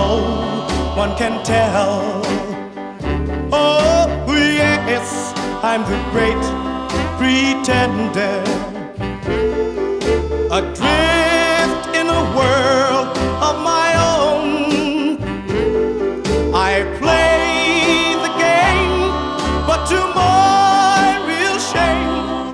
no one can tell. Oh, yes, I'm the great pretender, adrift in a world of my